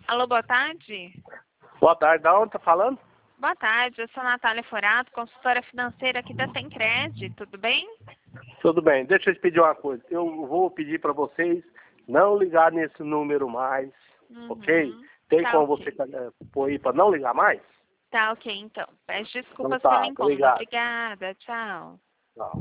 Alô, boa tarde. Boa tarde, da onde tá falando? Boa tarde, eu sou Natália Forato, consultora financeira aqui da Semcred, tudo bem? Tudo bem, deixa eu te pedir uma coisa. Eu vou pedir para vocês não ligar nesse número mais, ok? Uhum. Tem Tá como você ok. pôr aí para não ligar mais? Tá ok, então. Peço Então desculpas pelo tá, incômodo. obrigado. Obrigada, tchau.